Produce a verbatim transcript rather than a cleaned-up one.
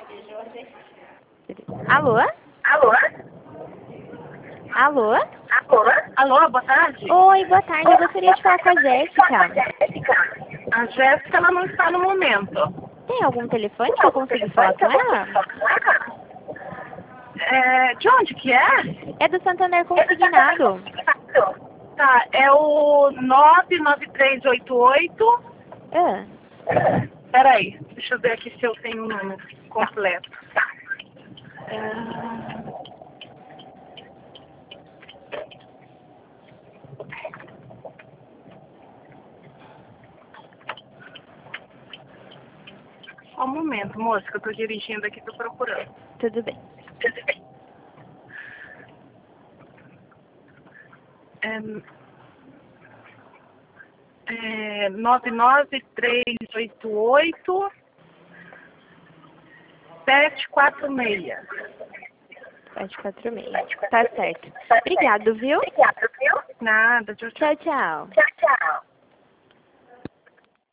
Alô? Alô? Alô? Alô? Alô, boa tarde. Oi, boa tarde. Eu gostaria de falar com a Jéssica. A Jéssica, ela não está no momento. Tem algum telefone que eu consiga falar com ela? É, de onde que é? É do Santander Consignado. Tá, é o nove nove três oito oito. Ah, Peraí, deixa eu ver aqui se eu tenho o número completo. É... Só um momento, moça, que eu tô dirigindo aqui, tô procurando. tudo bem. É, é, nove nove três oito oito sete quatro seis. sete quatro seis. Tá certo. Obrigado, viu? Nada, tchau, tchau. Tchau, tchau. Tchau, tchau.